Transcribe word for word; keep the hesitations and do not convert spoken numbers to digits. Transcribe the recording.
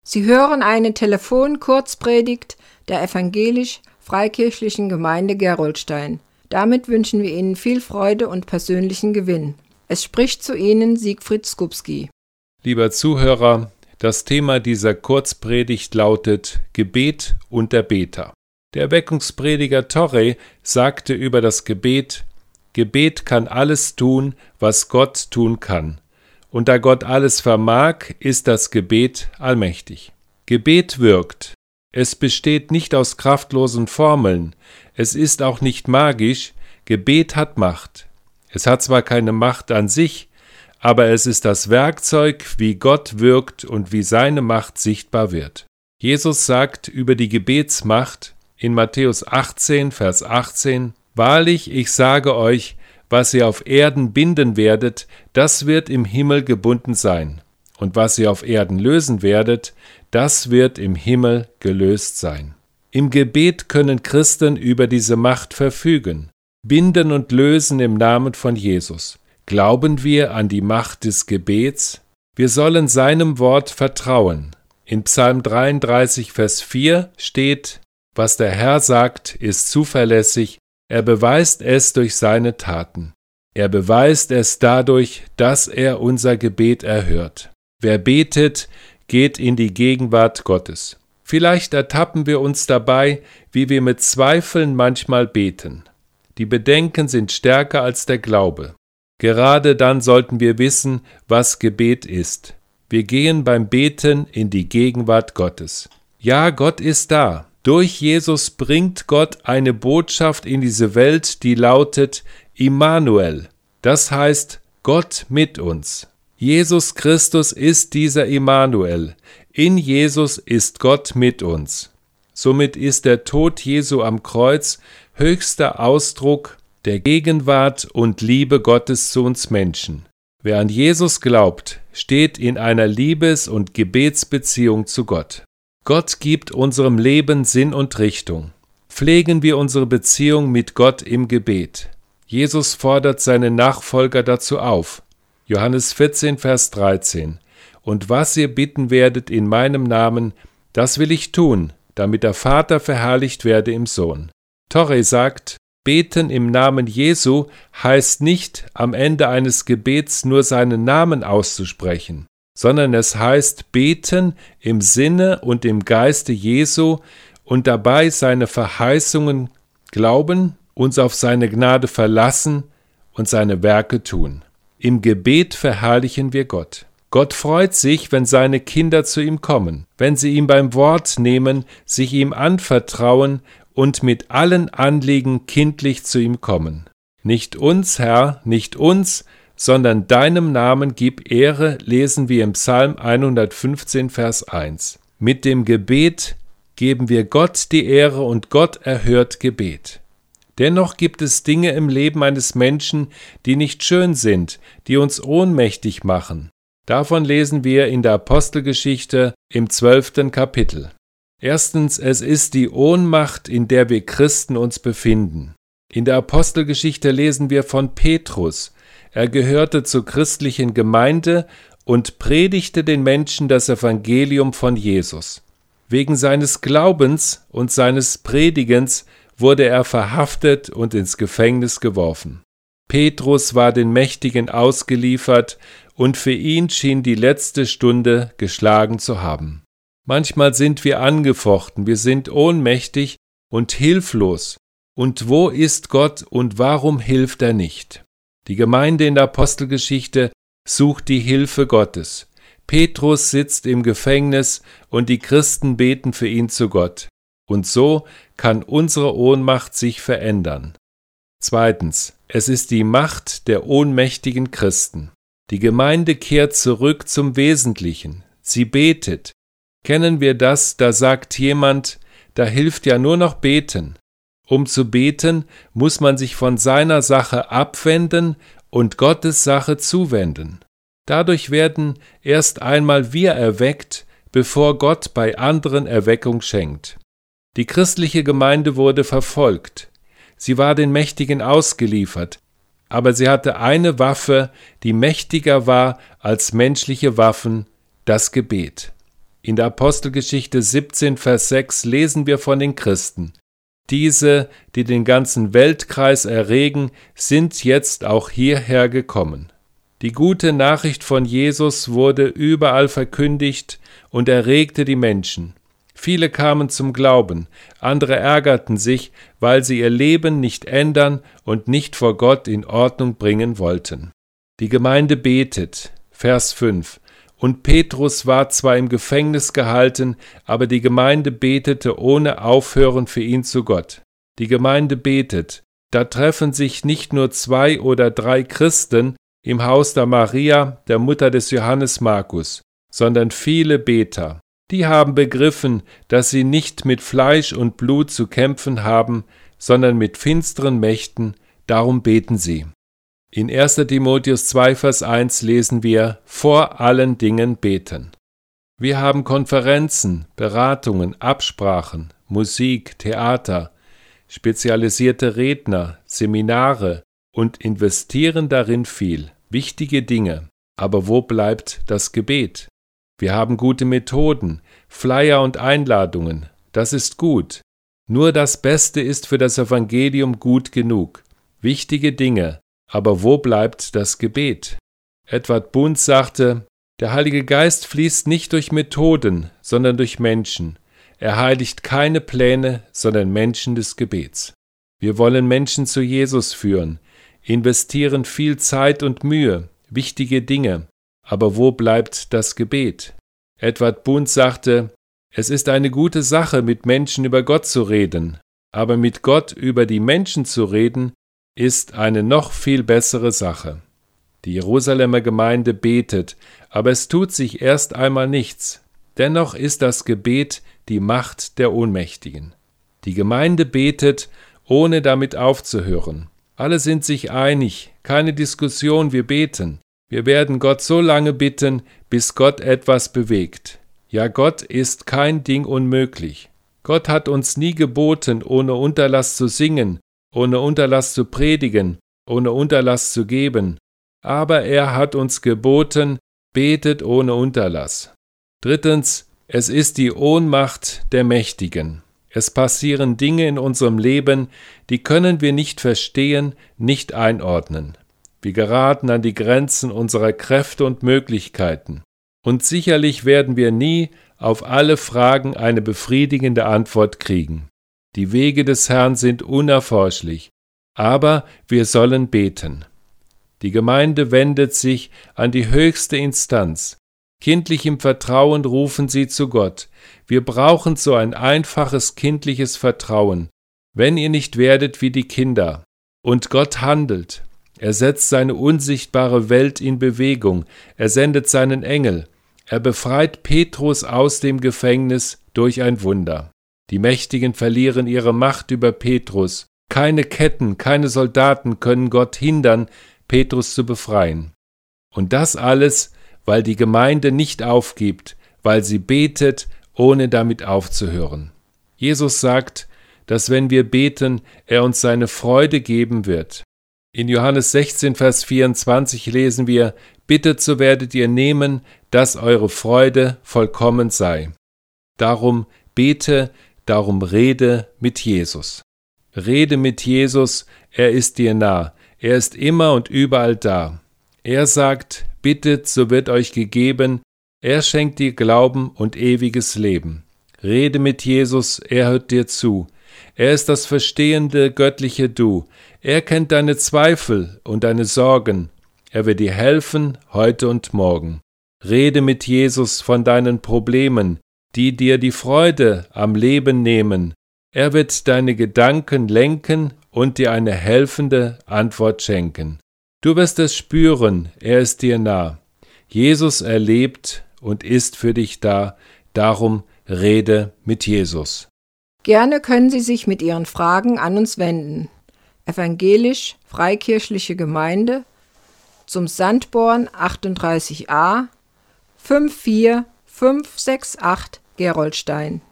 Sie hören eine Telefon-Kurzpredigt der evangelisch-freikirchlichen Gemeinde Gerolstein. Damit wünschen wir Ihnen viel Freude und persönlichen Gewinn. Es spricht zu Ihnen Siegfried Skupski. Lieber Zuhörer, das Thema dieser Kurzpredigt lautet Gebet und der Beter. Der Erweckungsprediger Torrey sagte über das Gebet: Gebet kann alles tun, was Gott tun kann. Und da Gott alles vermag, ist das Gebet allmächtig. Gebet wirkt. Es besteht nicht aus kraftlosen Formeln. Es ist auch nicht magisch. Gebet hat Macht. Es hat zwar keine Macht an sich, aber es ist das Werkzeug, wie Gott wirkt und wie seine Macht sichtbar wird. Jesus sagt über die Gebetsmacht in Matthäus achtzehn, Vers achtzehn: Wahrlich, ich sage euch, was ihr auf Erden binden werdet, das wird im Himmel gebunden sein. Und was ihr auf Erden lösen werdet, das wird im Himmel gelöst sein. Im Gebet können Christen über diese Macht verfügen, binden und lösen im Namen von Jesus. Glauben wir an die Macht des Gebets? Wir sollen seinem Wort vertrauen. In Psalm dreiunddreißig, Vers vier steht: Was der Herr sagt, ist zuverlässig. Er beweist es durch seine Taten. Er beweist es dadurch, dass er unser Gebet erhört. Wer betet, geht in die Gegenwart Gottes. Vielleicht ertappen wir uns dabei, wie wir mit Zweifeln manchmal beten. Die Bedenken sind stärker als der Glaube. Gerade dann sollten wir wissen, was Gebet ist. Wir gehen beim Beten in die Gegenwart Gottes. Ja, Gott ist da. Durch Jesus bringt Gott eine Botschaft in diese Welt, die lautet Immanuel. Das heißt Gott mit uns. Jesus Christus ist dieser Immanuel. In Jesus ist Gott mit uns. Somit ist der Tod Jesu am Kreuz höchster Ausdruck der Gegenwart und Liebe Gottes zu uns Menschen. Wer an Jesus glaubt, steht in einer Liebes- und Gebetsbeziehung zu Gott. Gott gibt unserem Leben Sinn und Richtung. Pflegen wir unsere Beziehung mit Gott im Gebet. Jesus fordert seine Nachfolger dazu auf. Johannes vierzehn, Vers dreizehn. Und was ihr bitten werdet in meinem Namen, das will ich tun, damit der Vater verherrlicht werde im Sohn. Torrey sagt, Beten im Namen Jesu heißt nicht, am Ende eines Gebets nur seinen Namen auszusprechen, sondern es heißt beten im Sinne und im Geiste Jesu und dabei seine Verheißungen glauben, uns auf seine Gnade verlassen und seine Werke tun. Im Gebet verherrlichen wir Gott. Gott freut sich, wenn seine Kinder zu ihm kommen, wenn sie ihm beim Wort nehmen, sich ihm anvertrauen und mit allen Anliegen kindlich zu ihm kommen. Nicht uns, Herr, nicht uns, sondern deinem Namen gib Ehre, lesen wir im Psalm hundertfünfzehn, Vers eins. Mit dem Gebet geben wir Gott die Ehre und Gott erhört Gebet. Dennoch gibt es Dinge im Leben eines Menschen, die nicht schön sind, die uns ohnmächtig machen. Davon lesen wir in der Apostelgeschichte im zwölften Kapitel. Erstens, es ist die Ohnmacht, in der wir Christen uns befinden. In der Apostelgeschichte lesen wir von Petrus. Er gehörte zur christlichen Gemeinde und predigte den Menschen das Evangelium von Jesus. Wegen seines Glaubens und seines Predigens wurde er verhaftet und ins Gefängnis geworfen. Petrus war den Mächtigen ausgeliefert und für ihn schien die letzte Stunde geschlagen zu haben. Manchmal sind wir angefochten, wir sind ohnmächtig und hilflos. Und wo ist Gott und warum hilft er nicht? Die Gemeinde in der Apostelgeschichte sucht die Hilfe Gottes. Petrus sitzt im Gefängnis und die Christen beten für ihn zu Gott. Und so kann unsere Ohnmacht sich verändern. Zweitens, es ist die Macht der ohnmächtigen Christen. Die Gemeinde kehrt zurück zum Wesentlichen. Sie betet. Kennen wir das, da sagt jemand, da hilft ja nur noch beten. Um zu beten, muss man sich von seiner Sache abwenden und Gottes Sache zuwenden. Dadurch werden erst einmal wir erweckt, bevor Gott bei anderen Erweckung schenkt. Die christliche Gemeinde wurde verfolgt. Sie war den Mächtigen ausgeliefert, aber sie hatte eine Waffe, die mächtiger war als menschliche Waffen, das Gebet. In der Apostelgeschichte siebzehn, Vers sechs lesen wir von den Christen. Diese, die den ganzen Weltkreis erregen, sind jetzt auch hierher gekommen. Die gute Nachricht von Jesus wurde überall verkündigt und erregte die Menschen. Viele kamen zum Glauben, andere ärgerten sich, weil sie ihr Leben nicht ändern und nicht vor Gott in Ordnung bringen wollten. Die Gemeinde betet, Vers fünf. Und Petrus war zwar im Gefängnis gehalten, aber die Gemeinde betete ohne Aufhören für ihn zu Gott. Die Gemeinde betet. Da treffen sich nicht nur zwei oder drei Christen im Haus der Maria, der Mutter des Johannes Markus, sondern viele Beter. Die haben begriffen, dass sie nicht mit Fleisch und Blut zu kämpfen haben, sondern mit finsteren Mächten, darum beten sie. In erster Timotheus zwei, Vers eins lesen wir, vor allen Dingen beten. Wir haben Konferenzen, Beratungen, Absprachen, Musik, Theater, spezialisierte Redner, Seminare und investieren darin viel, wichtige Dinge. Aber wo bleibt das Gebet? Wir haben gute Methoden, Flyer und Einladungen, das ist gut. Nur das Beste ist für das Evangelium gut genug. Wichtige Dinge. Aber wo bleibt das Gebet? Edward Bund sagte, der Heilige Geist fließt nicht durch Methoden, sondern durch Menschen. Er heiligt keine Pläne, sondern Menschen des Gebets. Wir wollen Menschen zu Jesus führen, investieren viel Zeit und Mühe, wichtige Dinge. Aber wo bleibt das Gebet? Edward Bund sagte, es ist eine gute Sache, mit Menschen über Gott zu reden, aber mit Gott über die Menschen zu reden, ist eine noch viel bessere Sache. Die Jerusalemer Gemeinde betet, aber es tut sich erst einmal nichts. Dennoch ist das Gebet die Macht der Ohnmächtigen. Die Gemeinde betet, ohne damit aufzuhören. Alle sind sich einig, keine Diskussion, wir beten. Wir werden Gott so lange bitten, bis Gott etwas bewegt. Ja, Gott ist kein Ding unmöglich. Gott hat uns nie geboten, ohne Unterlass zu singen, ohne Unterlass zu predigen, ohne Unterlass zu geben. Aber er hat uns geboten, betet ohne Unterlass. Drittens, es ist die Ohnmacht der Mächtigen. Es passieren Dinge in unserem Leben, die können wir nicht verstehen, nicht einordnen. Wir geraten an die Grenzen unserer Kräfte und Möglichkeiten. Und sicherlich werden wir nie auf alle Fragen eine befriedigende Antwort kriegen. Die Wege des Herrn sind unerforschlich, aber wir sollen beten. Die Gemeinde wendet sich an die höchste Instanz. Kindlich im Vertrauen rufen sie zu Gott. Wir brauchen so ein einfaches kindliches Vertrauen, wenn ihr nicht werdet wie die Kinder. Und Gott handelt. Er setzt seine unsichtbare Welt in Bewegung. Er sendet seinen Engel. Er befreit Petrus aus dem Gefängnis durch ein Wunder. Die Mächtigen verlieren ihre Macht über Petrus. Keine Ketten, keine Soldaten können Gott hindern, Petrus zu befreien. Und das alles, weil die Gemeinde nicht aufgibt, weil sie betet, ohne damit aufzuhören. Jesus sagt, dass wenn wir beten, er uns seine Freude geben wird. In Johannes sechzehn, Vers vierundzwanzig lesen wir, bittet, so werdet ihr nehmen, dass eure Freude vollkommen sei. Darum bete, darum rede mit Jesus. Rede mit Jesus, er ist dir nah, er ist immer und überall da. Er sagt, bittet, so wird euch gegeben, er schenkt dir Glauben und ewiges Leben. Rede mit Jesus, er hört dir zu. Er ist das verstehende, göttliche Du. Er kennt deine Zweifel und deine Sorgen. Er wird dir helfen, heute und morgen. Rede mit Jesus von deinen Problemen, die dir die Freude am Leben nehmen. Er wird deine Gedanken lenken und dir eine helfende Antwort schenken. Du wirst es spüren, er ist dir nah. Jesus erlebt und ist für dich da, darum rede mit Jesus. Gerne können Sie sich mit Ihren Fragen an uns wenden. Evangelisch-Freikirchliche Gemeinde zum Sandborn achtunddreißig a fünf vier fünf sechs acht Gerolstein.